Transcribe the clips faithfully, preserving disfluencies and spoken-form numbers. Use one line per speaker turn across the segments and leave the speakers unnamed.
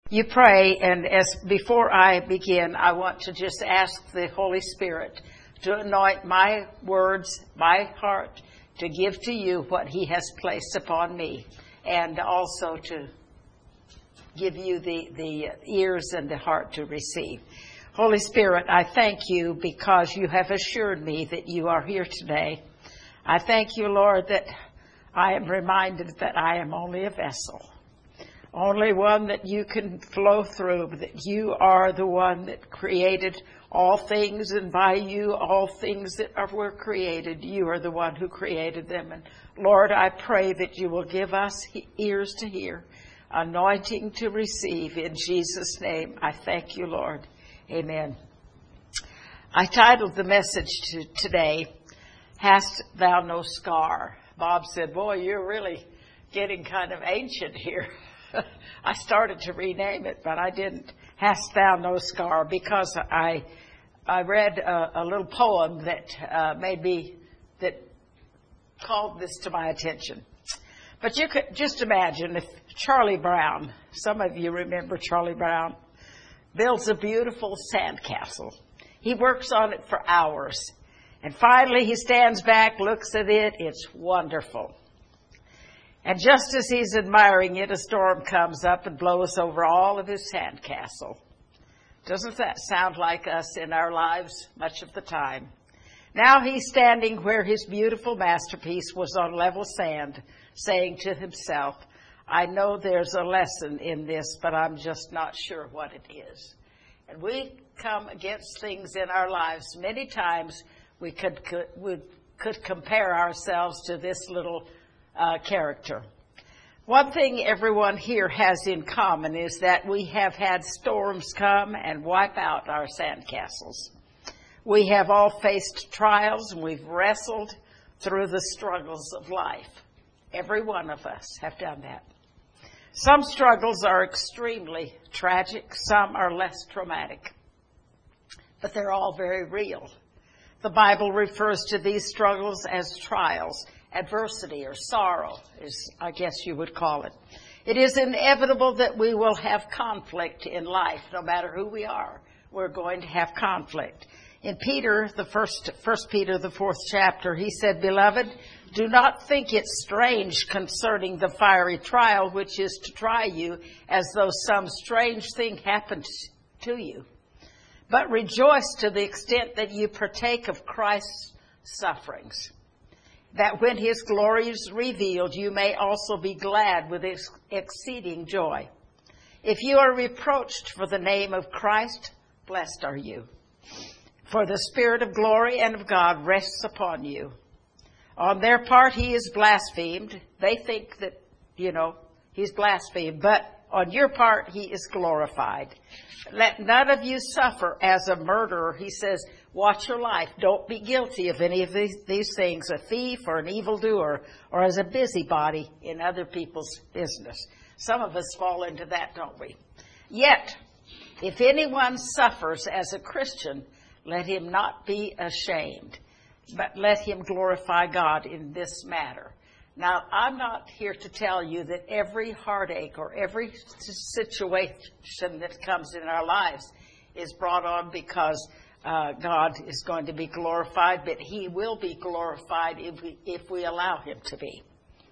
you pray, and as before I begin, I want to just ask the Holy Spirit to anoint my words, my heart, to give to you what he has placed upon me, and also to give you the, the ears and the heart to receive. Holy Spirit, I thank you because you have assured me that you are here today. I thank you, Lord, that I am reminded that I am only a vessel, only one that you can flow through, that you are the one that created all things, and by you all things that are, were created, you are the one who created them. And Lord, I pray that you will give us ears to hear, anointing to receive. In Jesus' name, I thank you, Lord. Amen. I titled the message to today, Hast Thou No Scar? Bob said, boy, you're really getting kind of ancient here. I started to rename it, but I didn't. Hast Thou No Scar? Because I I read a, a little poem that uh, made me, that called this to my attention. But you could just imagine if Charlie Brown, some of you remember Charlie Brown, builds a beautiful sandcastle. He works on it for hours. And finally he stands back, looks at it. It's wonderful. And just as he's admiring it, a storm comes up and blows over all of his sandcastle. Doesn't that sound like us in our lives much of the time? Now he's standing where his beautiful masterpiece was on level sand, saying to himself, I know there's a lesson in this, but I'm just not sure what it is. And we come against things in our lives. Many times we could, could, we could compare ourselves to this little uh, character. One thing everyone here has in common is that we have had storms come and wipe out our sandcastles. We have all faced trials, and we've wrestled through the struggles of life. Every one of us have done that. Some struggles are extremely tragic. Some are less traumatic. But they're all very real. The Bible refers to these struggles as trials, adversity, or sorrow, is I guess you would call it. It is inevitable that we will have conflict in life. No matter who we are, we're going to have conflict. In Peter, the first, First Peter, the fourth chapter, he said, Beloved, do not think it strange concerning the fiery trial which is to try you, as though some strange thing happened to you. But rejoice to the extent that you partake of Christ's sufferings, that when his glory is revealed, you may also be glad with ex- exceeding joy. If you are reproached for the name of Christ, blessed are you. For the Spirit of glory and of God rests upon you. On their part, he is blasphemed. They think that, you know, he's blasphemed. But on your part, he is glorified. Let none of you suffer as a murderer. He says, watch your life. Don't be guilty of any of these, these things, a thief or an evildoer, or as a busybody in other people's business. Some of us fall into that, don't we? Yet, if anyone suffers as a Christian, let him not be ashamed, but let him glorify God in this matter. Now, I'm not here to tell you that every heartache or every situation that comes in our lives is brought on because uh, God is going to be glorified, but he will be glorified if we, if we allow him to be.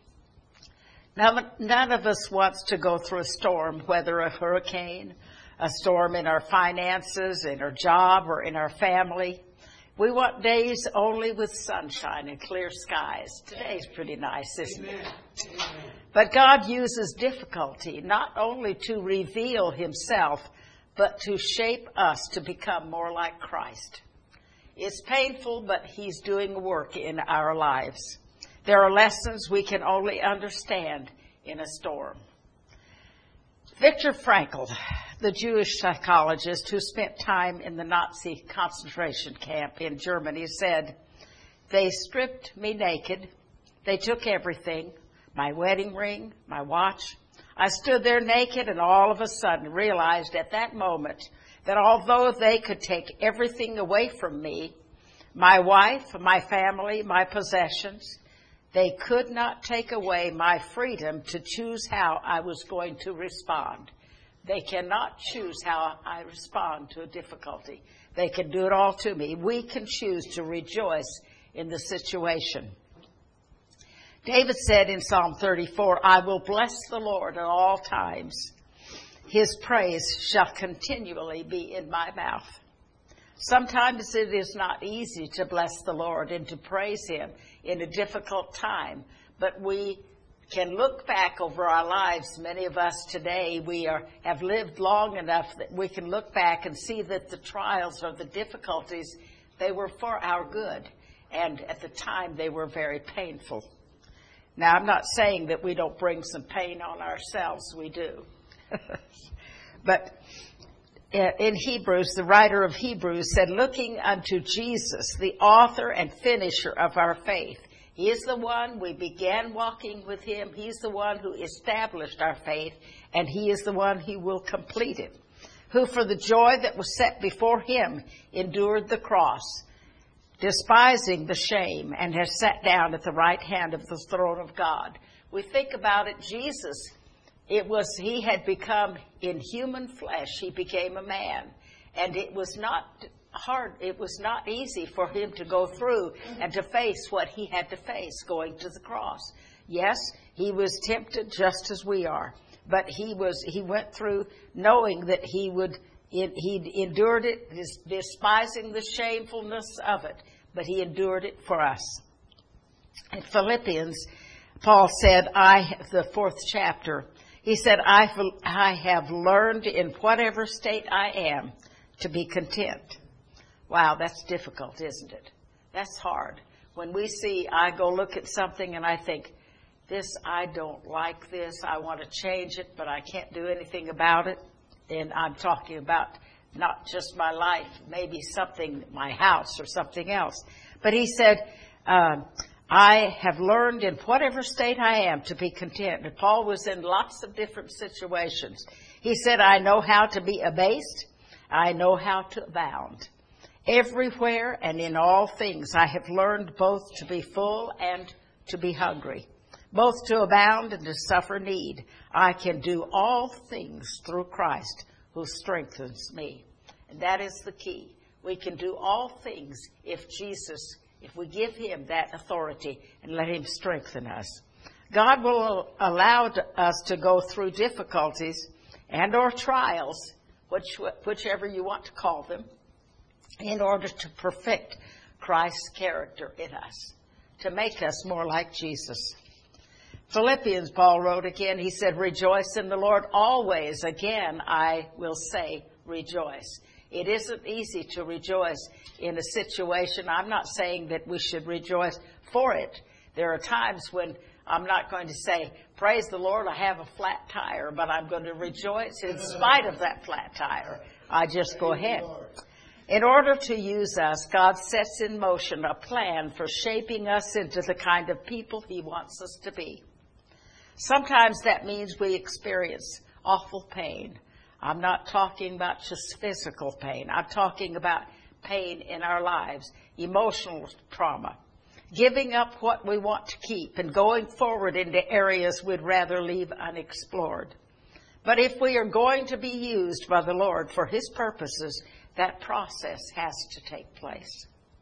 Now, none of us wants to go through a storm, whether a hurricane, a storm in our finances, in our job, or in our family. We want days only with sunshine and clear skies. Today's pretty nice, isn't it? Amen. But God uses difficulty not only to reveal himself, but to shape us to become more like Christ. It's painful, but he's doing work in our lives. There are lessons we can only understand in a storm. Viktor Frankl, the Jewish psychologist who spent time in the Nazi concentration camp in Germany, said, they stripped me naked. They took everything, my wedding ring, my watch. I stood there naked and all of a sudden realized at that moment that although they could take everything away from me, my wife, my family, my possessions, they could not take away my freedom to choose how I was going to respond. They cannot choose how I respond to a difficulty. They can do it all to me. We can choose to rejoice in the situation. David said in Psalm thirty-four, I will bless the Lord at all times. His praise shall continually be in my mouth. Sometimes it is not easy to bless the Lord and to praise him in a difficult time, but we can look back over our lives. Many of us today, we are have lived long enough that we can look back and see that the trials or the difficulties, they were for our good. And at the time, they were very painful. Now, I'm not saying that we don't bring some pain on ourselves. We do. But in Hebrews, the writer of Hebrews said, looking unto Jesus, the author and finisher of our faith. He is the one we began walking with him. He's the one who established our faith, and he is the one who will complete it. Who for the joy that was set before him endured the cross, despising the shame, and has sat down at the right hand of the throne of God. We think about it, Jesus, it was, he had become in human flesh, he became a man. And it was not hard, it was not easy for him to go through and to face what he had to face going to the cross. Yes, he was tempted just as we are, but he was, he went through knowing that he would, he endured it, despising the shamefulness of it, but he endured it for us. In Philippians, Paul said, I, the fourth chapter, he said, I, I have learned in whatever state I am to be content. Wow, that's difficult, isn't it? That's hard. When we see, I go look at something and I think, this, I don't like this, I want to change it, but I can't do anything about it. And I'm talking about not just my life, maybe something, my house or something else. But he said, uh, I have learned in whatever state I am to be content. And Paul was in lots of different situations. He said, I know how to be abased. I know how to abound. Everywhere and in all things I have learned both to be full and to be hungry, both to abound and to suffer need. I can do all things through Christ who strengthens me. And that is the key. We can do all things if Jesus, if we give him that authority and let him strengthen us. God will allow us to go through difficulties and or trials, which, whichever you want to call them, in order to perfect Christ's character in us, to make us more like Jesus. Philippians, Paul wrote again, he said, rejoice in the Lord always. Again, I will say rejoice. It isn't easy to rejoice in a situation. I'm not saying that we should rejoice for it. There are times when I'm not going to say, praise the Lord, I have a flat tire, but I'm going to rejoice in spite of that flat tire. I just go ahead. In order to use us, God sets in motion a plan for shaping us into the kind of people he wants us to be. Sometimes that means we experience awful pain. I'm not talking about just physical pain. I'm talking about pain in our lives, emotional trauma, giving up what we want to keep and going forward into areas we'd rather leave unexplored. But if we are going to be used by the Lord for his purposes, that process has to take place.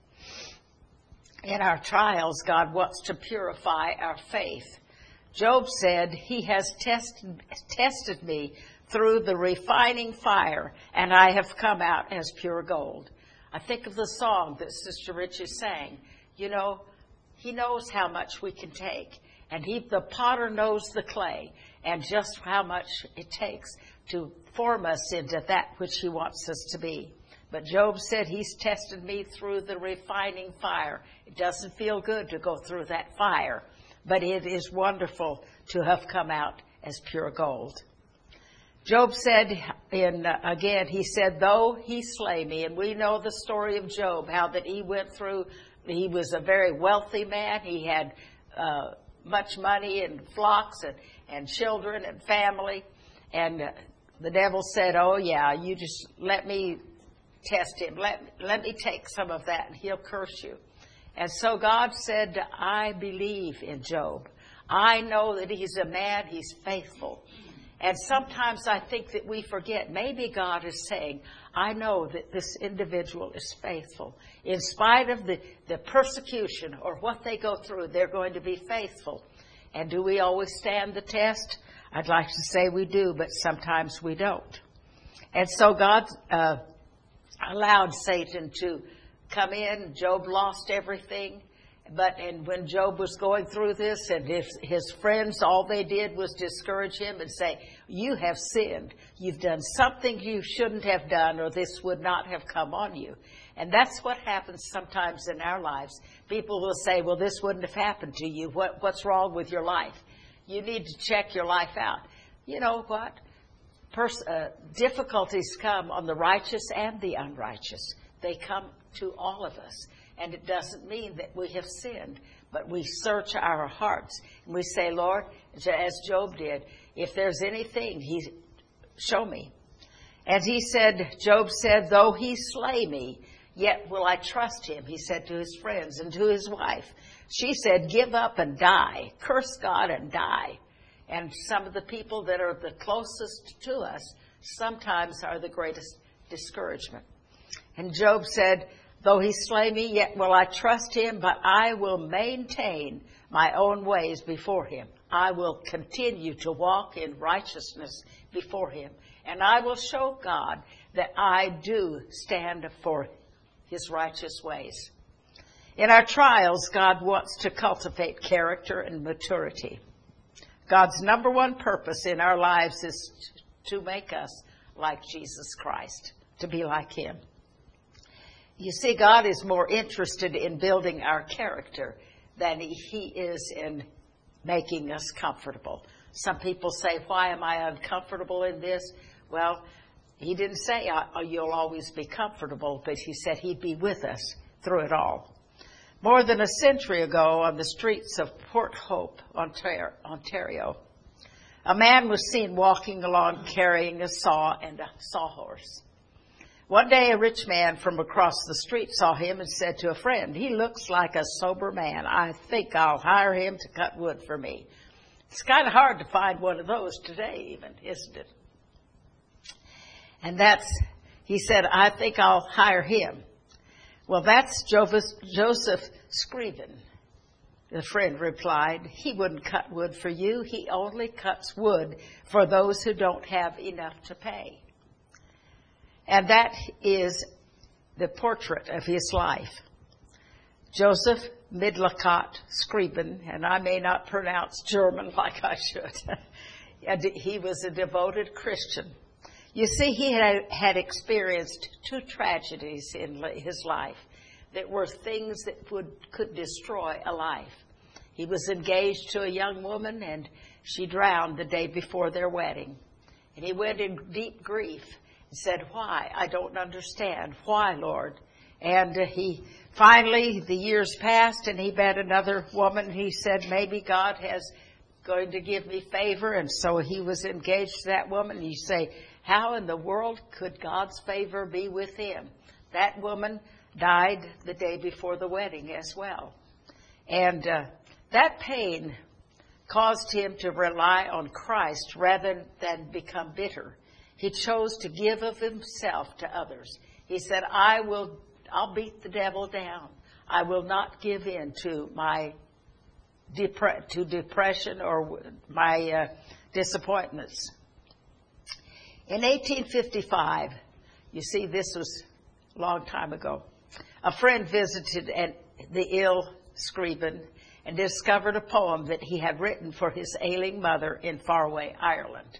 In our trials, God wants to purify our faith. Job said, he has tested, tested me through the refining fire, and I have come out as pure gold. I think of the song that Sister Richie sang. You know, he knows how much we can take, and he, the potter knows the clay, and just how much it takes to form us into that which he wants us to be. But Job said, he's tested me through the refining fire. It doesn't feel good to go through that fire, but it is wonderful to have come out as pure gold. Job said, in uh, again, he said, though he slay me, and we know the story of Job, how that he went through, he was a very wealthy man. He had uh, much money and flocks and, and children and family. And uh, the devil said, oh, yeah, you just let me test him. Let, let me take some of that, and he'll curse you. And so God said, I believe in Job. I know that he's a man, he's faithful. And sometimes I think that we forget. Maybe God is saying, I know that this individual is faithful. In spite of the, the persecution or what they go through, they're going to be faithful. And do we always stand the test? I'd like to say we do, but sometimes we don't. And so God uh, allowed Satan to come in. Job lost everything. But and when Job was going through this, and his, his friends, all they did was discourage him and say, you have sinned. You've done something you shouldn't have done, or this would not have come on you. And that's what happens sometimes in our lives. People will say, well, this wouldn't have happened to you. What, what's wrong with your life? You need to check your life out. You know what? Pers- uh, difficulties come on the righteous and the unrighteous. They come to all of us. And it doesn't mean that we have sinned, but we search our hearts. And we say, Lord, as Job did, if there's anything, he show me. And he said, Job said, though he slay me, yet will I trust him, he said to his friends and to his wife. She said, give up and die. Curse God and die. And some of the people that are the closest to us sometimes are the greatest discouragement. And Job said, though he slay me, yet will I trust him, but I will maintain my own ways before him. I will continue to walk in righteousness before him. And I will show God that I do stand for his righteous ways. In our trials, God wants to cultivate character and maturity. God's number one purpose in our lives is to make us like Jesus Christ, to be like him. You see, God is more interested in building our character than he is in making us comfortable. Some people say, why am I uncomfortable in this? Well, he didn't say oh, you'll always be comfortable, but he said he'd be with us through it all. More than a century ago, on the streets of Port Hope, Ontario, a man was seen walking along carrying a saw and a sawhorse. One day, a rich man from across the street saw him and said to a friend, he looks like a sober man. I think I'll hire him to cut wood for me. It's kind of hard to find one of those today even, isn't it? And that's, he said, I think I'll hire him. Well, that's Joseph Scriven. The friend replied, he wouldn't cut wood for you. He only cuts wood for those who don't have enough to pay. And that is the portrait of his life. Joseph Midlacott Scriven, and I may not pronounce German like I should. And he was a devoted Christian. You see, he had, had experienced two tragedies in his life that were things that would, could destroy a life. He was engaged to a young woman, and she drowned the day before their wedding. And he went in deep grief. Said, why? I don't understand. Why, Lord? And uh, he finally, the years passed, and he met another woman. He said, maybe God has going to give me favor. And so he was engaged to that woman. And you say, how in the world could God's favor be with him? That woman died the day before the wedding as well. And uh, that pain caused him to rely on Christ rather than become bitter. He chose to give of himself to others. He said, I will, I'll beat the devil down. I will not give in to my depre- to depression or my uh, disappointments. In eighteen fifty-five, you see, this was a long time ago, a friend visited an, the ill Scriven and discovered a poem that he had written for his ailing mother in faraway Ireland.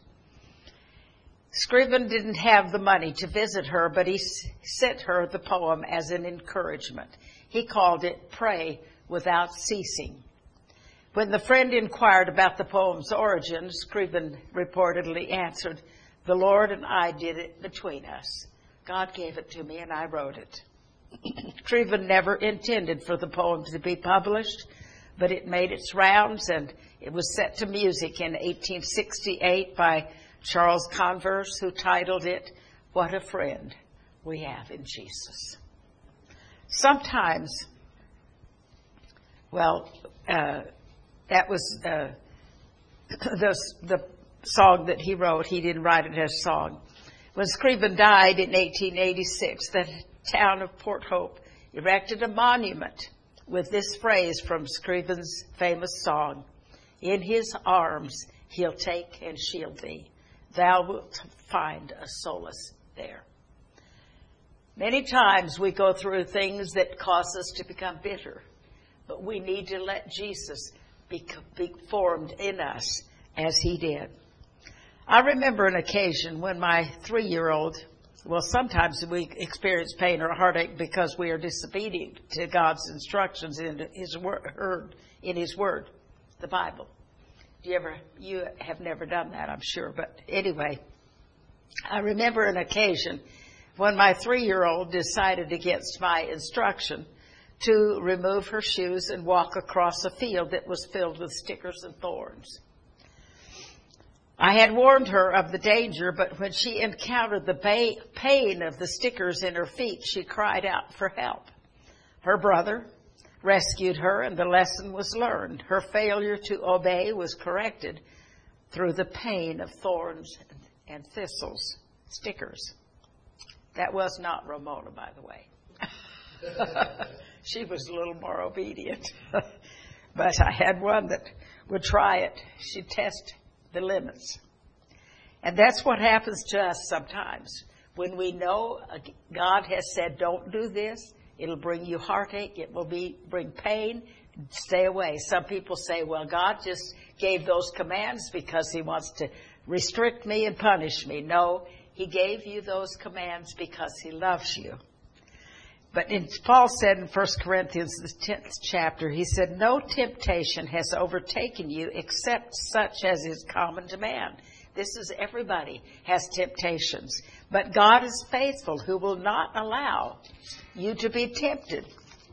Scriven didn't have the money to visit her, but he s- sent her the poem as an encouragement. He called it Pray Without Ceasing. When the friend inquired about the poem's origin, Scriven reportedly answered, the Lord and I did it between us. God gave it to me and I wrote it. Scriven never intended for the poem to be published, but it made its rounds and it was set to music in eighteen sixty-eight by Charles Converse, who titled it, What a Friend We Have in Jesus. Sometimes, well, uh, that was uh, the, the song that he wrote. He didn't write it as a song. When Scriven died in eighteen eighty-six, the town of Port Hope erected a monument with this phrase from Scriven's famous song, "In his arms he'll take and shield thee. Thou wilt find a solace there." Many times we go through things that cause us to become bitter, but we need to let Jesus be, be formed in us as he did. I remember an occasion when my three-year-old, well, sometimes we experience pain or heartache because we are disobedient to God's instructions in his word, in his word, the Bible. Do you ever, you have never done that, I'm sure. But anyway, I remember an occasion when my three-year-old decided against my instruction to remove her shoes and walk across a field that was filled with stickers and thorns. I had warned her of the danger, but when she encountered the ba- pain of the stickers in her feet, she cried out for help. Her brother rescued her, and the lesson was learned. Her failure to obey was corrected through the pain of thorns and thistles, stickers. That was not Ramona, by the way. She was a little more obedient. But I had one that would try it. She'd test the limits. And that's what happens to us sometimes. When we know God has said, don't do this, it'll bring you heartache, it will be bring pain, stay away. Some people say, well, God just gave those commands because he wants to restrict me and punish me. No, he gave you those commands because he loves you. But in, Paul said in First Corinthians, the tenth chapter, he said, no temptation has overtaken you except such as is common to man. This is everybody has temptations. But God is faithful, who will not allow you to be tempted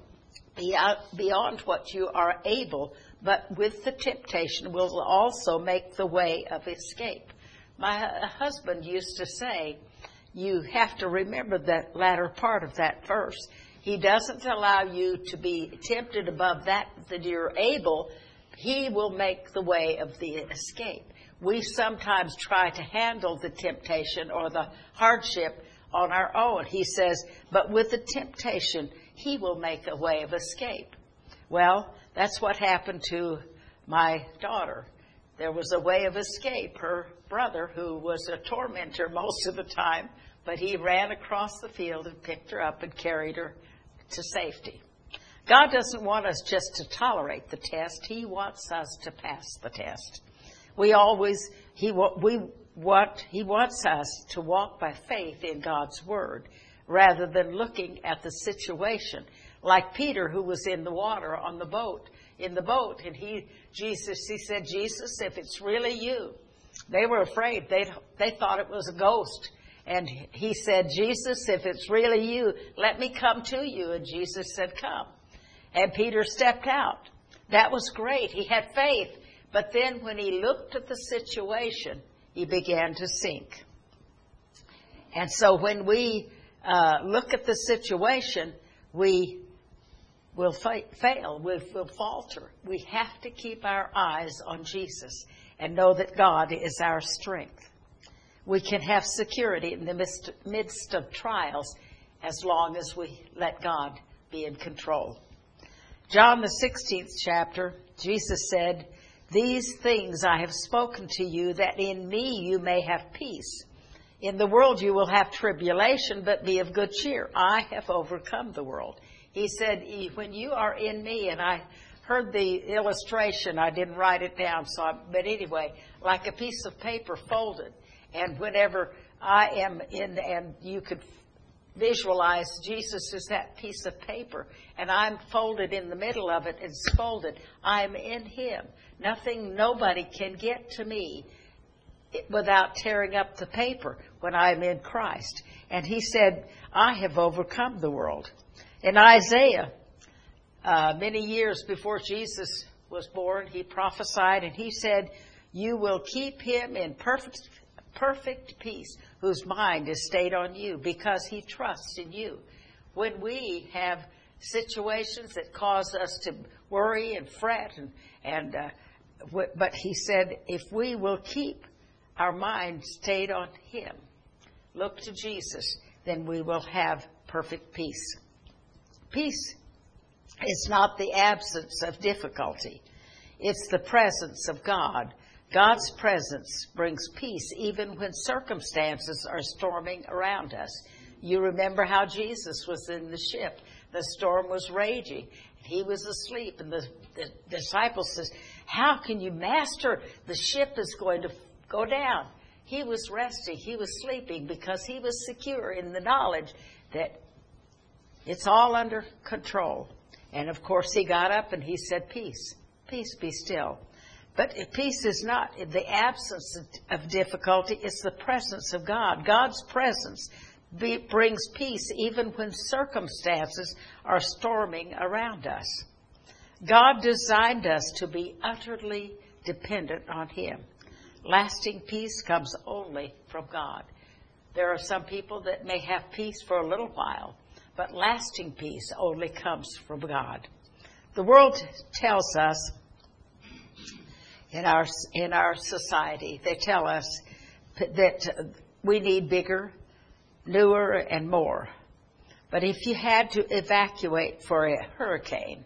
beyond what you are able, but with the temptation will also make the way of escape. My husband used to say, you have to remember that latter part of that verse. He doesn't allow you to be tempted above that that you're able. He will make the way of the escape. We sometimes try to handle the temptation or the hardship on our own. He says, but with the temptation, he will make a way of escape. Well, that's what happened to my daughter. There was a way of escape. Her brother, who was a tormentor most of the time, but he ran across the field and picked her up and carried her to safety. God doesn't want us just to tolerate the test. He wants us to pass the test. We always, he, we want, he wants us to walk by faith in God's word rather than looking at the situation. Like Peter, who was in the water on the boat, in the boat, and he, Jesus, he said, Jesus, if it's really you. They were afraid. They, they thought it was a ghost. And he said, Jesus, if it's really you, let me come to you. And Jesus said, come. And Peter stepped out. That was great. He had faith. But then when he looked at the situation, he began to sink. And so when we uh, look at the situation, we will fa- fail. We'll, we'll falter. We have to keep our eyes on Jesus and know that God is our strength. We can have security in the midst, midst of trials as long as we let God be in control. John, the sixteenth chapter, Jesus said, these things I have spoken to you, that in me you may have peace. In the world you will have tribulation, but be of good cheer. I have overcome the world. He said, when you are in me, and I heard the illustration, I didn't write it down, so I, but anyway, like a piece of paper folded. And whenever I am in, and you could visualize Jesus as that piece of paper, and I'm folded in the middle of it, it's folded. I'm in him. Nothing, nobody can get to me without tearing up the paper when I'm in Christ. And he said, I have overcome the world. In Isaiah, uh, many years before Jesus was born, he prophesied, and he said, you will keep him in perfect perfect peace, whose mind is stayed on you, because he trusts in you. When we have situations that cause us to worry and fret, and, and uh, w- but he said, if we will keep our mind stayed on him, look to Jesus, then we will have perfect peace. Peace is not the absence of difficulty. It's the presence of God. God's presence brings peace even when circumstances are storming around us. You remember how Jesus was in the ship. The storm was raging. He was asleep. And the, the disciples says, how can you, Master? The ship is going to go down. He was resting. He was sleeping because he was secure in the knowledge that it's all under control. And of course he got up and he said, peace, peace, be still. But peace is not the absence of difficulty. It's the presence of God. God's presence be, brings peace even when circumstances are storming around us. God designed us to be utterly dependent on him. Lasting peace comes only from God. There are some people that may have peace for a little while, but lasting peace only comes from God. The world tells us in our in our society, they tell us that we need bigger, newer, and more. But if you had to evacuate for a hurricane,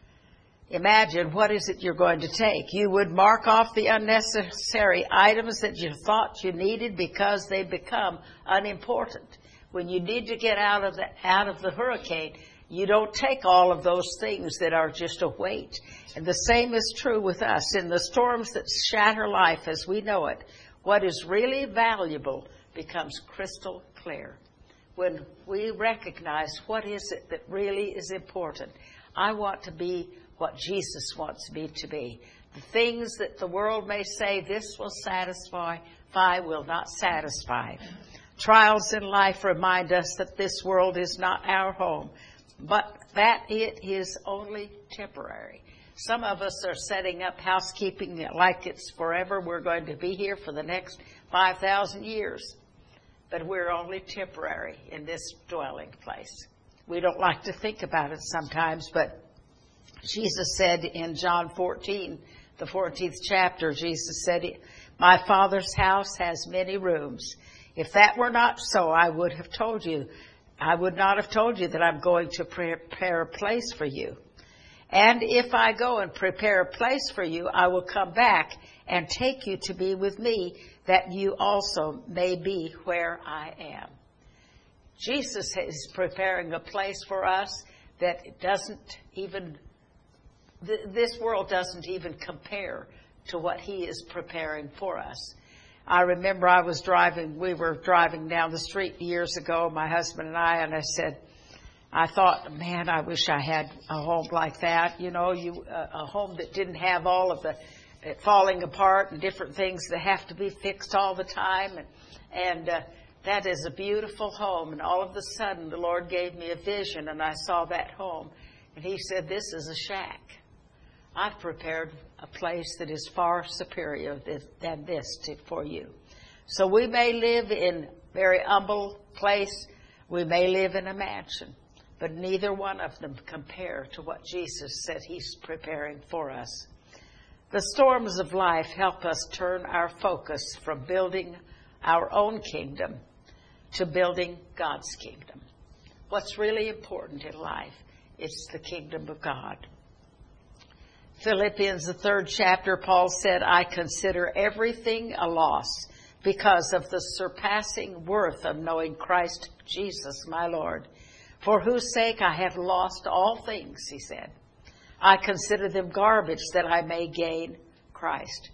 imagine what is it you're going to take. You would mark off the unnecessary items that you thought you needed because they become unimportant. When you need to get out of the out of the hurricane, you don't take all of those things that are just a weight. And the same is true with us. In the storms that shatter life as we know it, what is really valuable becomes crystal clear. When we recognize what is it that really is important. I want to be what Jesus wants me to be. The things that the world may say this will satisfy, will not satisfy. Trials in life remind us that this world is not our home, but that it is only temporary. Some of us are setting up housekeeping like it's forever. We're going to be here for the next five thousand years. But we're only temporary in this dwelling place. We don't like to think about it sometimes, but Jesus said in John fourteen, the fourteenth chapter, Jesus said, my Father's house has many rooms. If that were not so, I would have told you, I would not have told you that I'm going to prepare a place for you. And if I go and prepare a place for you, I will come back and take you to be with me, that you also may be where I am. Jesus is preparing a place for us that doesn't even, th- this world doesn't even compare to what he is preparing for us. I remember I was driving, we were driving down the street years ago, my husband and I, and I said, I thought, man, I wish I had a home like that. You know, you uh, a home that didn't have all of the uh, falling apart and different things that have to be fixed all the time. And, and uh, that is a beautiful home. And all of a sudden, the Lord gave me a vision, and I saw that home. And he said, this is a shack. I've prepared a place that is far superior than this to, for you. So we may live in a very humble place. We may live in a mansion. But neither one of them compare to what Jesus said he's preparing for us. The storms of life help us turn our focus from building our own kingdom to building God's kingdom. What's really important in life is the kingdom of God. Philippians, the third chapter, Paul said, I consider everything a loss because of the surpassing worth of knowing Christ Jesus, my Lord, for whose sake I have lost all things, he said. I consider them garbage that I may gain Christ.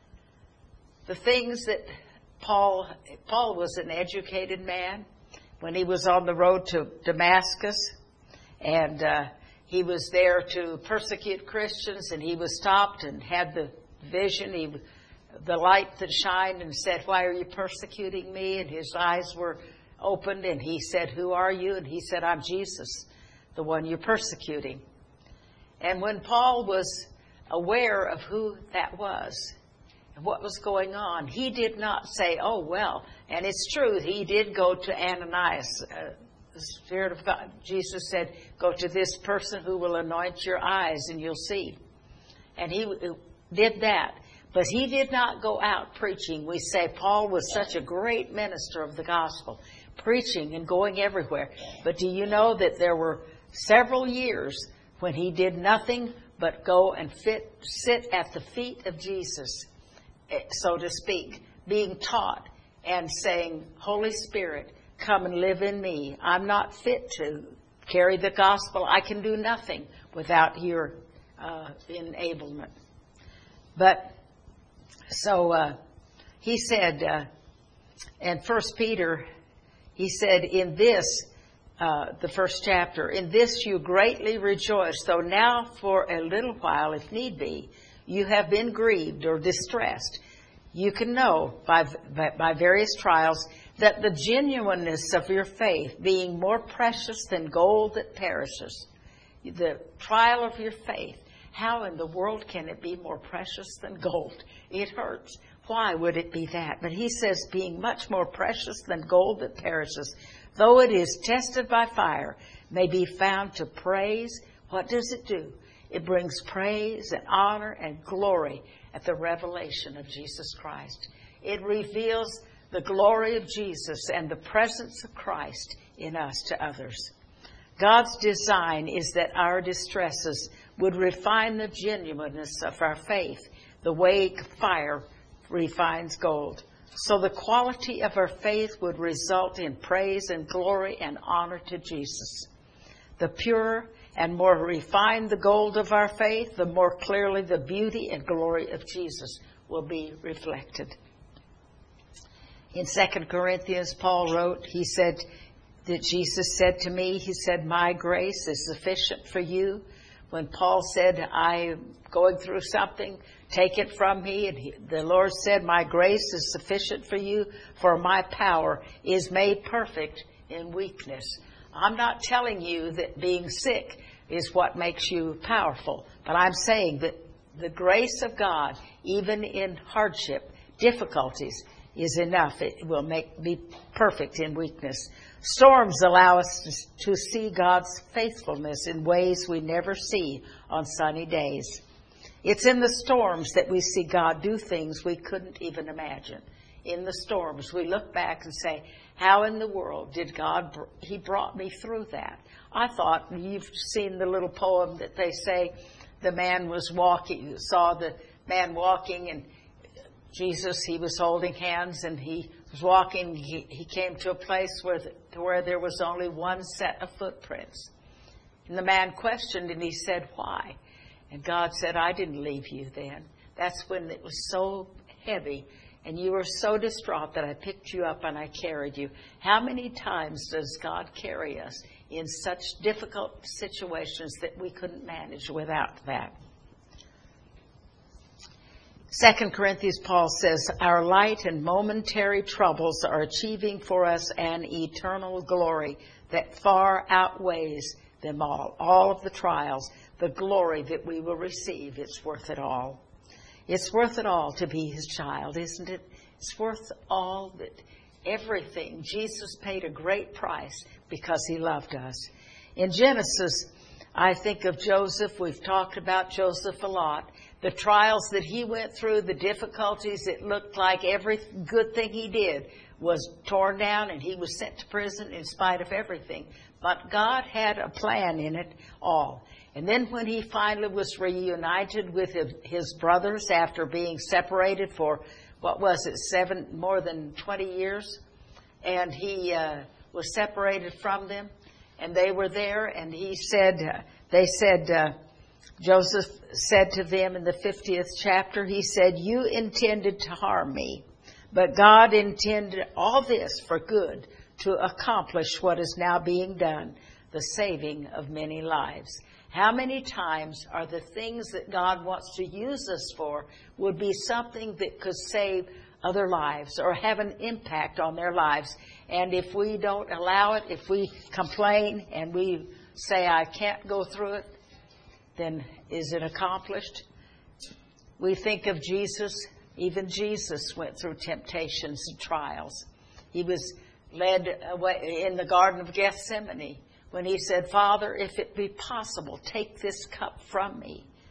The things that Paul, Paul was an educated man when he was on the road to Damascus, and uh, he was there to persecute Christians, and he was stopped and had the vision, he, the light that shined, and said, why are you persecuting me? And his eyes were opened, and he said, who are you? And he said, I'm Jesus, the one you're persecuting. And when Paul was aware of who that was and what was going on, he did not say, oh, well, and it's true, he did go to Ananias, uh, the Spirit of God. Jesus said, go to this person who will anoint your eyes and you'll see. And he did that. But he did not go out preaching. We say Paul was such a great minister of the gospel, preaching and going everywhere. But do you know that there were several years when he did nothing but go and fit, sit at the feet of Jesus, so to speak, being taught and saying, Holy Spirit, come and live in me. I'm not fit to carry the gospel. I can do nothing without your uh, enablement. But so uh, he said, uh, in First Peter, he said, in this, uh, the first chapter, in this you greatly rejoice, though now for a little while, if need be, you have been grieved or distressed. You can know by, by, by various trials that the genuineness of your faith, being more precious than gold that perishes, the trial of your faith, how in the world can it be more precious than gold? It hurts. Why would it be that? But he says, being much more precious than gold that perishes, though it is tested by fire, may be found to praise. What does it do? It brings praise and honor and glory at the revelation of Jesus Christ. It reveals the glory of Jesus and the presence of Christ in us to others. God's design is that our distresses would refine the genuineness of our faith, the way fire refines gold. So the quality of our faith would result in praise and glory and honor to Jesus. The purer and more refined the gold of our faith, the more clearly the beauty and glory of Jesus will be reflected. In Second Corinthians, Paul wrote, he said that Jesus said to me, he said, my grace is sufficient for you. When Paul said, I'm going through something, take it from me. And he, the Lord said, my grace is sufficient for you, for my power is made perfect in weakness. I'm not telling you that being sick is what makes you powerful, but I'm saying that the grace of God, even in hardship, difficulties, is enough. It will make be perfect in weakness. Storms allow us to, to see God's faithfulness in ways we never see on sunny days. It's in the storms that we see God do things we couldn't even imagine. In the storms, we look back and say, how in the world did God, he brought me through that? I thought, you've seen the little poem that they say, the man was walking, saw the man walking, and Jesus, he was holding hands, and he was walking. He, he came to a place where, the, where there was only one set of footprints. And the man questioned, and he said, why? And God said, I didn't leave you then. That's when it was so heavy, and you were so distraught that I picked you up and I carried you. How many times does God carry us in such difficult situations that we couldn't manage without that? Second Corinthians, Paul says, our light and momentary troubles are achieving for us an eternal glory that far outweighs them all. All of the trials, the glory that we will receive, it's worth it all. It's worth it all to be his child, isn't it? It's worth all that everything. Jesus paid a great price because he loved us. In Genesis, I think of Joseph. We've talked about Joseph a lot. The trials that he went through, the difficulties, it looked like every good thing he did was torn down and he was sent to prison in spite of everything. But God had a plan in it all. And then when he finally was reunited with his brothers after being separated for, what was it, seven, more than twenty years, and he uh, was separated from them, and they were there, and he said, uh, they said, uh, Joseph said to them in the fiftieth chapter, he said, you intended to harm me, but God intended all this for good to accomplish what is now being done, the saving of many lives. How many times are the things that God wants to use us for would be something that could save other lives or have an impact on their lives? And if we don't allow it, if we complain and we say, I can't go through it, then is it accomplished? We think of Jesus. Even Jesus went through temptations and trials. He was led away in the Garden of Gethsemane when he said, Father, if it be possible, take this cup from me.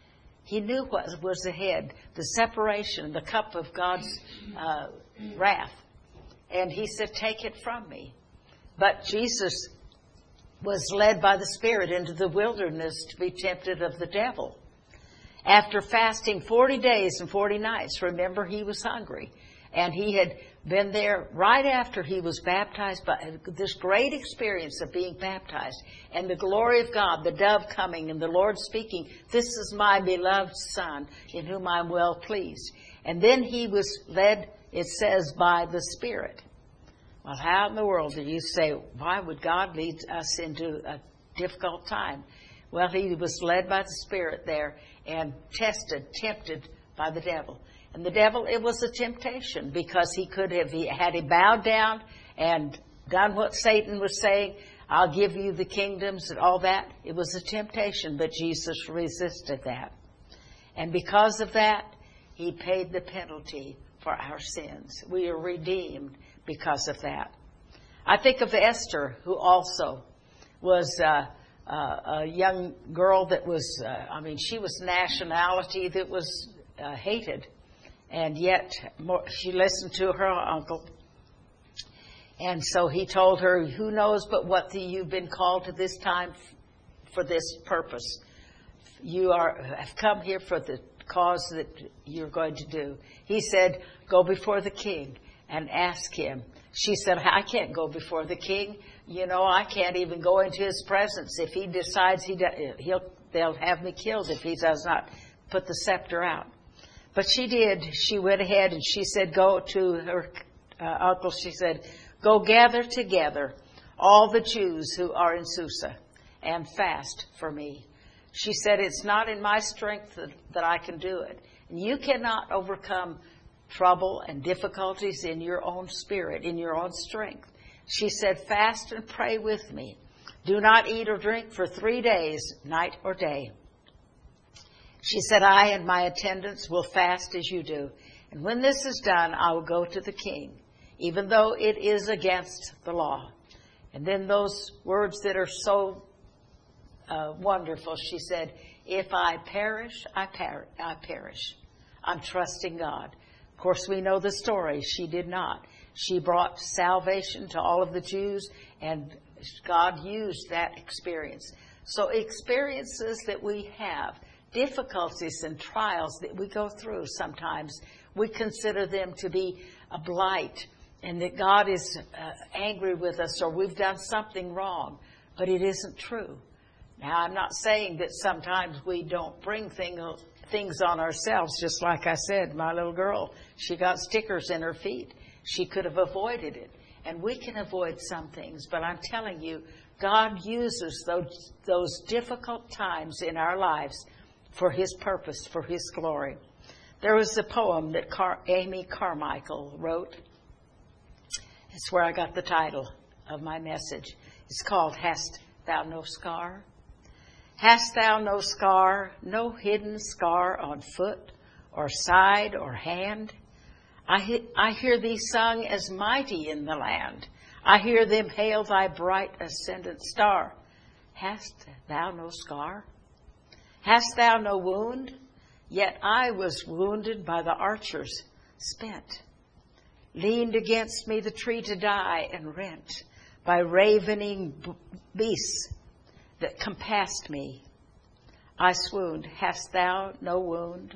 He knew what was ahead, the separation, the cup of God's uh, wrath. And he said, take it from me. But Jesus was led by the Spirit into the wilderness to be tempted of the devil. After fasting forty days and forty nights, remember, he was hungry. And he had been there right after he was baptized, by this great experience of being baptized. And the glory of God, the dove coming and the Lord speaking, this is my beloved Son in whom I'm well pleased. And then he was led, it says, by the Spirit. Well, how in the world do you say, why would God lead us into a difficult time? Well, he was led by the Spirit there and tested, tempted by the devil. And the devil, it was a temptation because he could have, he, had he bowed down and done what Satan was saying, I'll give you the kingdoms and all that. It was a temptation, but Jesus resisted that. And because of that, he paid the penalty for our sins. We are redeemed because of that. I think of Esther, who also was uh, uh, a young girl that was, uh, I mean, she was nationality that was uh, hated. And yet more, she listened to her uncle. And so he told her, who knows but what the, you've been called to this time f- for this purpose. You are have come here for the cause that you're going to do. He said, go before the king and ask him. She said, I can't go before the king. You know, I can't even go into his presence. If he decides he does, he'll, they'll have me killed if he does not put the scepter out. But she did. She went ahead and she said, go to her uh, uncle. She said, go gather together all the Jews who are in Susa and fast for me. She said, it's not in my strength that, that I can do it. And you cannot overcome trouble and difficulties in your own spirit, in your own strength. She said, fast and pray with me. Do not eat or drink for three days, night or day. She said, I and my attendants will fast as you do. And when this is done, I will go to the king, even though it is against the law. And then those words that are so uh, wonderful, she said, if I perish, I, per- I perish. I'm trusting God. Of course, we know the story. She did not. She brought salvation to all of the Jews, and God used that experience. So experiences that we have, difficulties and trials that we go through sometimes, we consider them to be a blight and that God is uh, angry with us or we've done something wrong. But it isn't true. Now, I'm not saying that sometimes we don't bring thing, things on ourselves. Just like I said, my little girl, she got stickers in her feet. She could have avoided it. And we can avoid some things. But I'm telling you, God uses those, those difficult times in our lives for his purpose, for his glory. There was a poem that Car- Amy Carmichael wrote. It's where I got the title of my message. It's called, Hast Thou No Scar? Hast thou no scar, no hidden scar on foot or side or hand? I, he- I hear thee sung as mighty in the land. I hear them hail thy bright ascendant star. Hast thou no scar? Hast thou no wound? Yet I was wounded by the archers, spent. Leaned against me the tree to die and rent by ravening b- beasts that compassed me. I swooned. Hast thou no wound?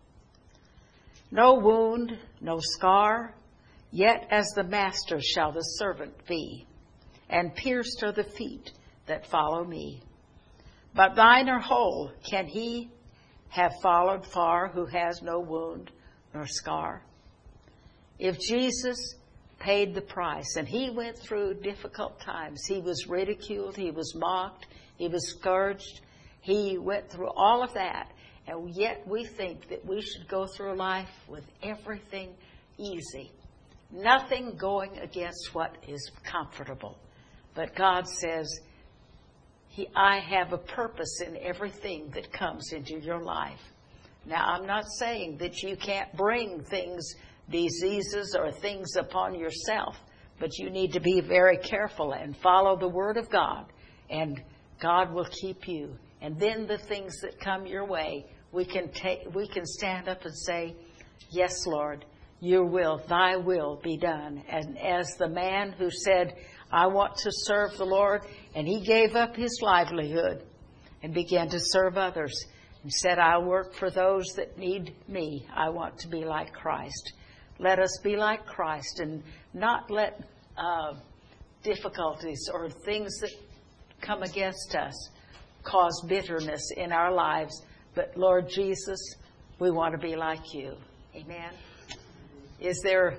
No wound, no scar, yet as the master shall the servant be, and pierced are the feet that follow me. But thine are whole. Can he have followed far who has no wound nor scar? If Jesus paid the price and he went through difficult times, he was ridiculed, he was mocked, he was scourged, he went through all of that, and yet we think that we should go through life with everything easy, nothing going against what is comfortable. But God says, He, I have a purpose in everything that comes into your life. Now, I'm not saying that you can't bring things, diseases or things upon yourself, but you need to be very careful and follow the Word of God, and God will keep you. And then the things that come your way we can take, we can stand up and say, yes, Lord, your will, thy will be done. And as the man who said, I want to serve the Lord, and he gave up his livelihood and began to serve others and said, I'll work for those that need me. I want to be like Christ. Let us be like Christ and not let uh, difficulties or things that come against us cause bitterness in our lives. But Lord Jesus, we want to be like you. Amen. Is there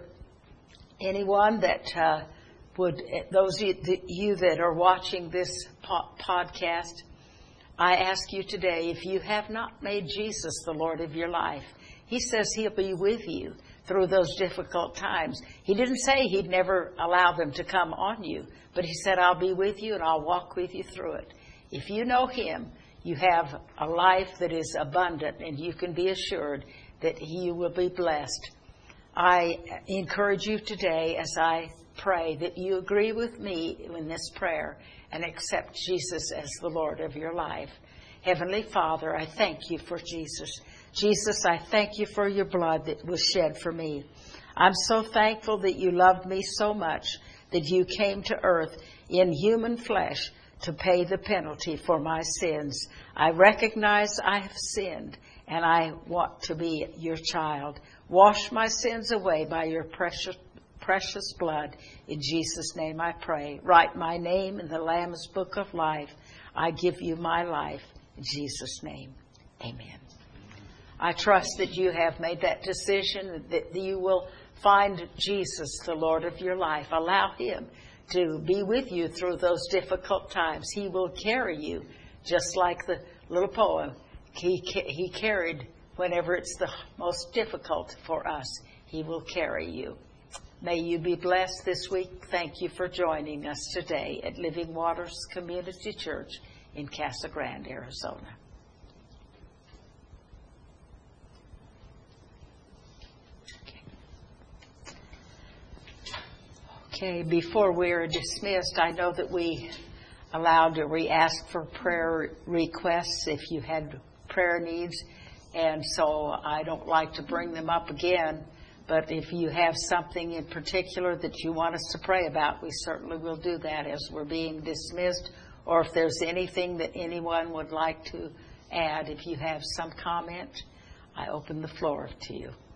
anyone that uh, would, those of you that are watching this po- podcast, I ask you today, if you have not made Jesus the Lord of your life, he says he'll be with you through those difficult times. He didn't say he'd never allow them to come on you, but he said, I'll be with you and I'll walk with you through it. If you know him, you have a life that is abundant, and you can be assured that you will be blessed. I encourage you today as I pray that you agree with me in this prayer and accept Jesus as the Lord of your life. Heavenly Father, I thank you for Jesus. Jesus, I thank you for your blood that was shed for me. I'm so thankful that you loved me so much that you came to earth in human flesh to pay the penalty for my sins. I recognize I have sinned, and I want to be your child. Wash my sins away by your precious precious blood. In Jesus' name I pray. Write my name in the Lamb's Book of Life. I give you my life. In Jesus' name, amen. I trust that you have made that decision, that you will find Jesus the Lord of your life. Allow him to be with you through those difficult times. He will carry you, just like the little poem. He, he carried whenever it's the most difficult for us. He will carry you. May you be blessed this week. Thank you for joining us today at Living Waters Community Church in Casa Grande, Arizona. Okay, before we're dismissed, I know that we allowed or we asked for prayer requests if you had prayer needs, and so I don't like to bring them up again. But if you have something in particular that you want us to pray about, we certainly will do that as we're being dismissed. Or if there's anything that anyone would like to add, if you have some comment, I open the floor to you.